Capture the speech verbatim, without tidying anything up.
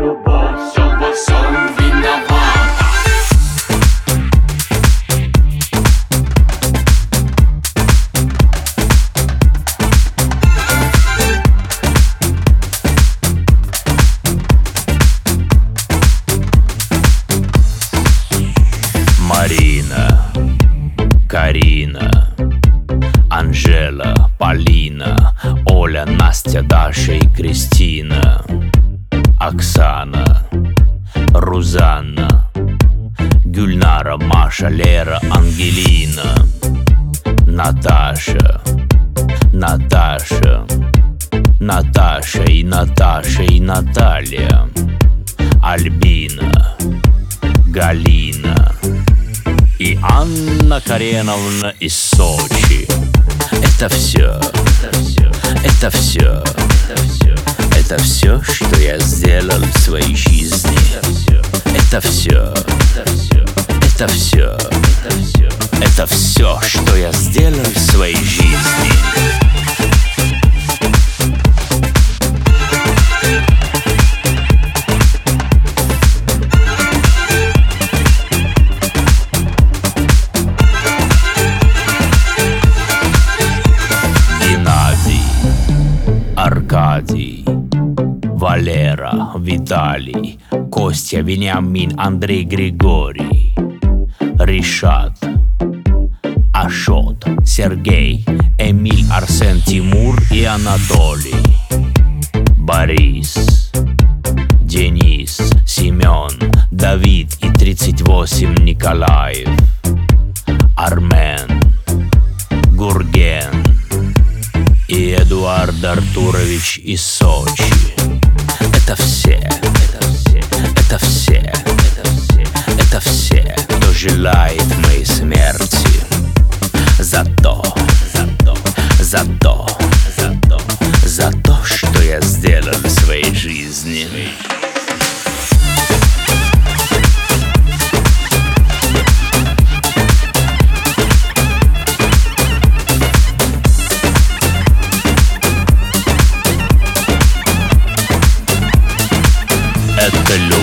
любовь, все во всем виновата. Марина, Карина, Анжела, Полина, Оля, Настя, Даша и Кристина, Оксана, Рузанна, Гюльнара, Маша, Лера, Ангелина, Наташа, Наташа, Наташа и Наташа и Наталья, Альбина, Галина и Анна Кареновна из Сочи. Это все, это все, это все, это все, это все, что я сделал в своей жизни. Это все, это все, это все, это все, это все, что я сделал в своей жизни. Аркадий, Валера, Виталий, Костя, Вениамин, Андрей, Григорий, Ришат, Ашот, Сергей, Эмиль, Арсен, Тимур и Анатолий, Борис, Денис, Семен, Давид и тридцать восемь Николаев, Армен, Гурген и Эдуард Артурович из Сочи. Это все, это все, это все, это все, это все, кто желает моей смерти. За то, за то, за то, за то, за то, что я сделал в своей жизни. Это любовь.